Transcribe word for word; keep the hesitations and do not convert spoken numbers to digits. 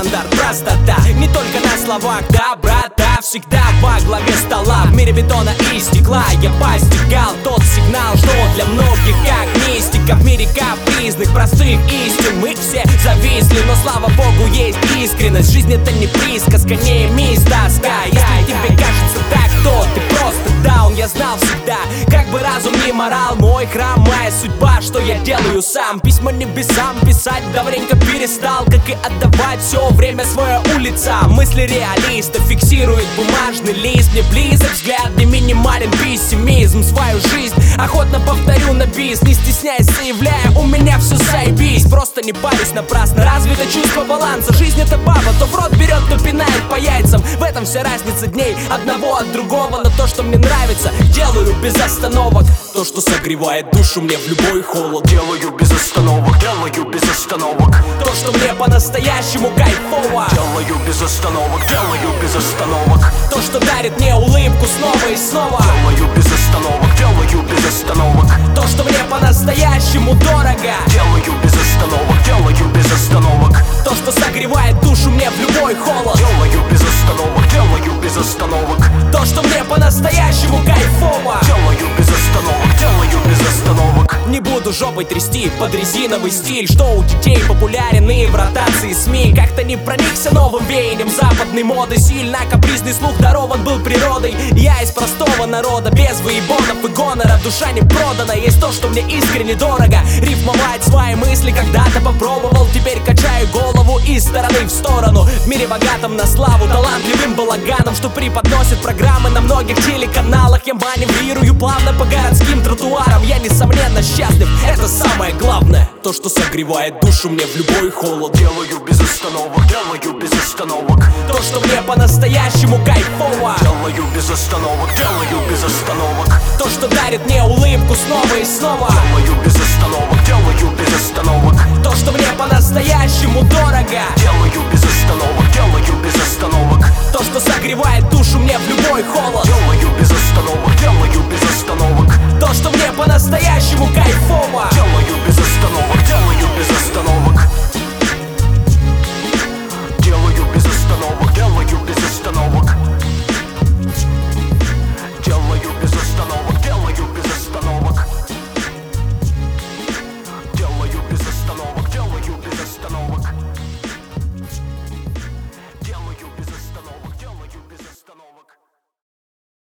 стандарт, простота. Не только на словах, да, брата, всегда во главе стола. В мире бетона и стекла я постигал тот сигнал, что он для многих как мистика. В мире капризных, простых истин мы все зависли, но слава богу есть искренность. Жизнь это не присказка, не мисс тоска. Если тебе кажется так, то ты просто даун. Я знал всегда, как бы разум не морал, мой храм, моя судьба, что я делаю сам. Письма небесам писать давненько перестал, как и отдавать все время свое улицам. Мысли реалиста фиксирует бумажный лист. Мне близок взгляд, не минимален пессимизм. Свою жизнь охотно повторю на бис, не стесняясь, заявляя, у меня все заебись. Просто не парюсь напрасно, развито чувство баланса. Жизнь это баба, то в рот берет, то пинает по яйцам. В этом вся разница дней одного от другого. Но то, что мне нравится, делаю без остановок. То, что согревает душу мне в любой холод, делаю без остановок, делаю без остановок. То, что мне по-настоящему кайфово, делаю без остановок, делаю без остановок. То, что дарит мне улыбку снова и снова, делаю без остановок, делаю без остановок. То, что мне по-настоящему дорого, делаю без остановок, делаю без остановок. То, что согревает душу мне в любой холод, делаю без остановок, делаю без остановок. То, что мне по-настоящему кайфово, делаю без остановок, делаю без остановок. Не буду жопой трясти под резиновый стиль, что у детей популярен и в ротации СМИ. Как-то не проникся новым веянием западной моды. Сильно капризный слух дарован был природой. Я из простого народа, без выебонов и гонора. Душа не продана, есть то, что мне искренне дорого. Рифмовать свои мысли когда-то попробовал. Теперь качаю голову из стороны в сторону. В мире богатом на славу, талантливым балаганом, что преподносит программы на многих телеканалах. Я маневрирую плавно по городским тротуарам. Я несомненно счастлив, это самое главное. То, что согревает душу мне в любой холод, делаю без остановок, делаю без остановок. То, что мне по-настоящему кайфово, делаю без остановок, делаю без остановок. То, что дарит мне улыбку снова и снова, делаю без остановок, делаю без остановок. То, что мне по-настоящему дорого, делаю без остановок, делаю без остановок. То, что согревает душу мне в любой холод, делаю без остановок, делаю без остановок. То, что мне по-настоящему кайфово.